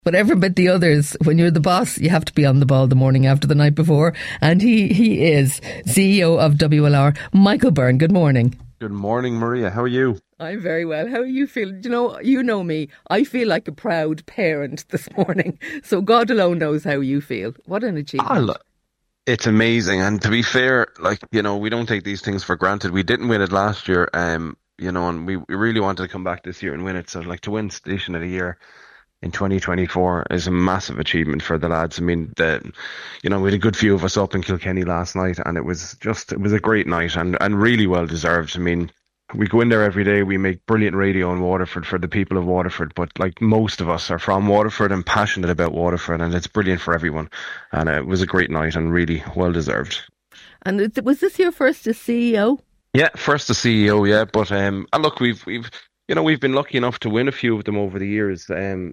But every bit the others, when you're the boss, you have to be on the ball the morning after the night before. And he is CEO of WLR, Michael Byrne. Good morning. Good morning, Maria. How are you? I'm very well. How are you feeling? You know me. I feel like a proud parent this morning. So God alone knows how you feel. What an achievement. It's amazing. And to be fair, we don't take these things for granted. We didn't win it last year, and we really wanted to come back this year and win it. So to win Station of the Year in 2024 is a massive achievement for the lads. I mean, we had a good few of us up in Kilkenny last night, and it was a great night and really well deserved. I mean, we go in there every day, we make brilliant radio in Waterford for the people of Waterford, but most of us are from Waterford and passionate about Waterford, and it's brilliant for everyone. And it was a great night and really well deserved. And was this your first as CEO? Yeah, first as CEO, yeah. But look, we've been lucky enough to win a few of them over the years,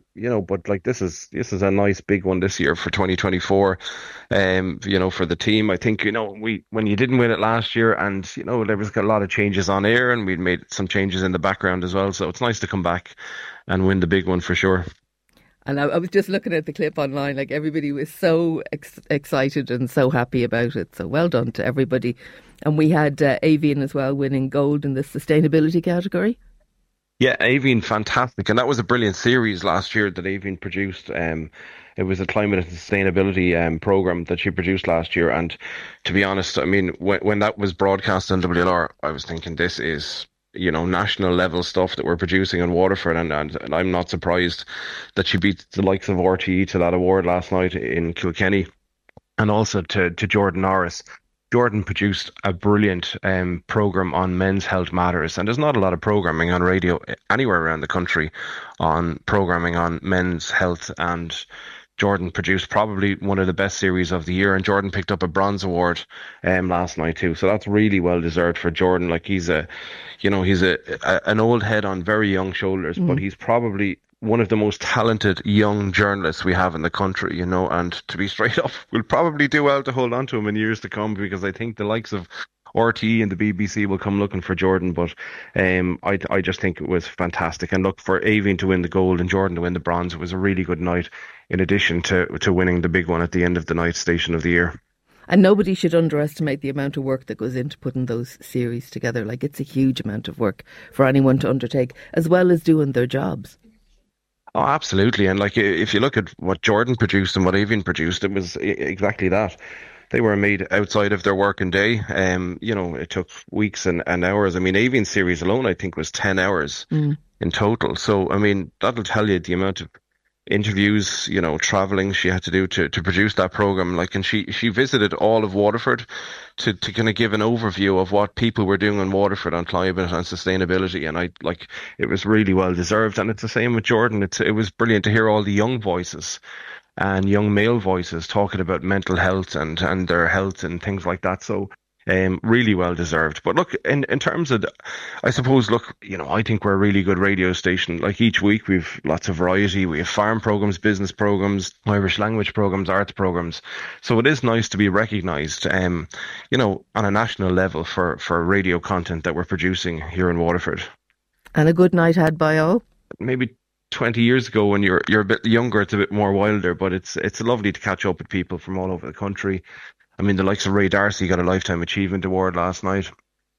but this is a nice big one this year for 2024, for the team. I think, when you didn't win it last year, and, there was a lot of changes on air, and we'd made some changes in the background as well. So it's nice to come back and win the big one for sure. And I was just looking at the clip online, everybody was so excited and so happy about it. So well done to everybody. And we had Avian as well winning gold in the sustainability category. Yeah, Avian, fantastic. And that was a brilliant series last year that Avian produced. It was a climate and sustainability program that she produced last year. And to be honest, I mean, when that was broadcast on WLR, I was thinking this is, national level stuff that we're producing in Waterford. And I'm not surprised that she beat the likes of RTE to that award last night in Kilkenny, and also to Jordan Norris. Jordan produced a brilliant programme on men's health matters, and there's not a lot of programming on radio anywhere around the country on programming on men's health, and Jordan produced probably one of the best series of the year, and Jordan picked up a bronze award last night too, so that's really well deserved for Jordan. He's an old head on very young shoulders, but he's probably one of the most talented young journalists we have in the country, and to be straight up, we'll probably do well to hold on to him in years to come, because I think the likes of RTE and the BBC will come looking for Jordan. But I just think it was fantastic. And look, for Avian to win the gold and Jordan to win the bronze, it was a really good night, in addition to winning the big one at the end of the night, Station of the Year. And nobody should underestimate the amount of work that goes into putting those series together. It's a huge amount of work for anyone to undertake, as well as doing their jobs. Oh, absolutely. And if you look at what Jordan produced and what Avian produced, it was exactly that. They were made outside of their working day. It took weeks and hours. I mean, Avian's series alone, I think, was 10 hours in total. So, I mean, that'll tell you the amount of interviews, travelling she had to do to produce that programme. And she visited all of Waterford to kind of give an overview of what people were doing in Waterford on climate and sustainability. And it was really well deserved. And it's the same with Jordan. It was brilliant to hear all the young voices and young male voices talking about mental health and their health and things like that. So really well deserved. But look, in terms of, I suppose, I think we're a really good radio station. Each week we've lots of variety. We have farm programs, business programs, Irish language programs, arts programs. So it is nice to be recognised, on a national level for radio content that we're producing here in Waterford. And a good night had by all? Maybe 20 years ago, when you're a bit younger, it's a bit more wilder, but it's lovely to catch up with people from all over the country. I mean, the likes of Ray Darcy got a Lifetime Achievement Award last night.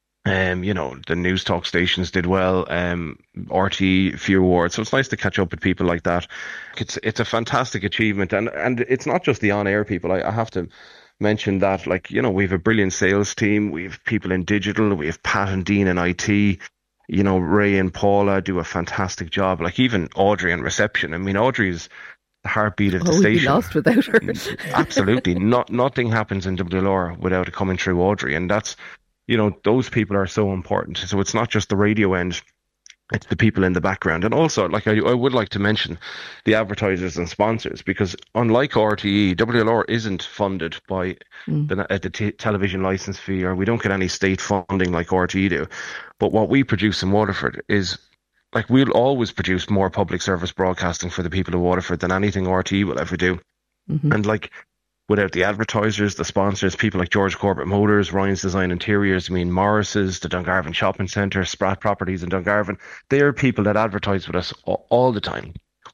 The news talk stations did well. RTE, a few awards. So it's nice to catch up with people like that. It's a fantastic achievement. And it's not just the on-air people. I have to mention that, we have a brilliant sales team. We have people in digital. We have Pat and Dean in IT. Ray and Paula do a fantastic job. Even Audrey in reception. I mean, Audrey's the heartbeat of the station. We'd be lost without her. Absolutely. Nothing happens in WLR without it coming through Audrey. And that's, those people are so important. So it's not just the radio end, it's the people in the background. And also, I would like to mention the advertisers and sponsors, because unlike RTE, WLR isn't funded by the television licence fee, or we don't get any state funding like RTE do. But what we produce in Waterford is, we'll always produce more public service broadcasting for the people of Waterford than anything RTE will ever do. Mm-hmm. And without the advertisers, the sponsors, people like George Corbett Motors, Ryan's Design Interiors, Morris's, the Dungarvan Shopping Centre, Spratt Properties in Dungarvan, they are people that advertise with us all the time.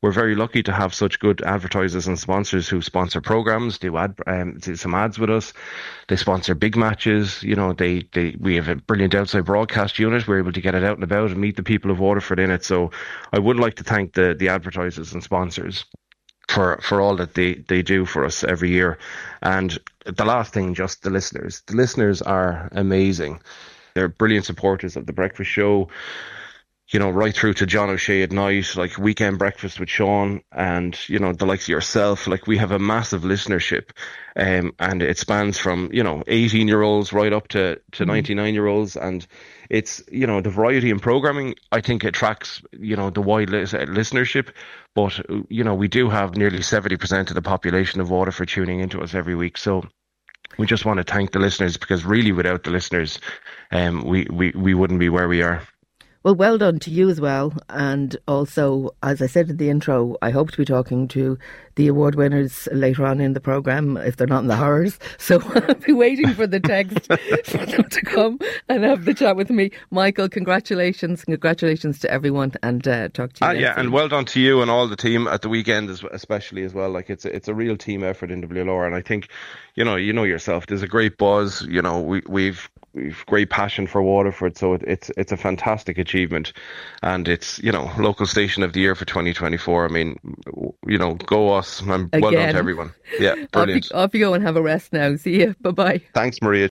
we're very lucky to have such good advertisers and sponsors who sponsor programs, do some ads with us. They sponsor big matches. You know, we have a brilliant outside broadcast unit. We're able to get it out and about and meet the people of Waterford in it. So I would like to thank the advertisers and sponsors for all that they do for us every year. And the last thing, just the listeners. The listeners are amazing. They're brilliant supporters of the breakfast show, you know, right through to John O'Shea at night, like Weekend Breakfast with Sean, and, you know, the likes of yourself. Like, we have a massive listenership, and it spans from, you know, 18-year-olds right up to 99-year-olds. And it's, you know, the variety in programming, I think, attracts, you know, the wide listenership. But, you know, we do have nearly 70% of the population of Waterford tuning into us every week. So we just want to thank the listeners, because really without the listeners, we wouldn't be where we are. Well done to you as well. And also, as I said in the intro, I hope to be talking to the award winners later on in the programme, if they're not in the horrors. So I'll be waiting for the text for them to come and have the chat with me. Michael, congratulations. Congratulations to everyone, and talk to you and well done to you and all the team at the weekend, especially as well. Like, it's a real team effort in WLR. And I think, you know yourself, there's a great buzz. You know, we've great passion for Waterford, so it's a fantastic achievement, and it's, you know, local station of the year for 2024. I mean, you know, go us, and well done to everyone. Yeah, brilliant. Off you go and have a rest now. See you. Bye bye. Thanks, Maria.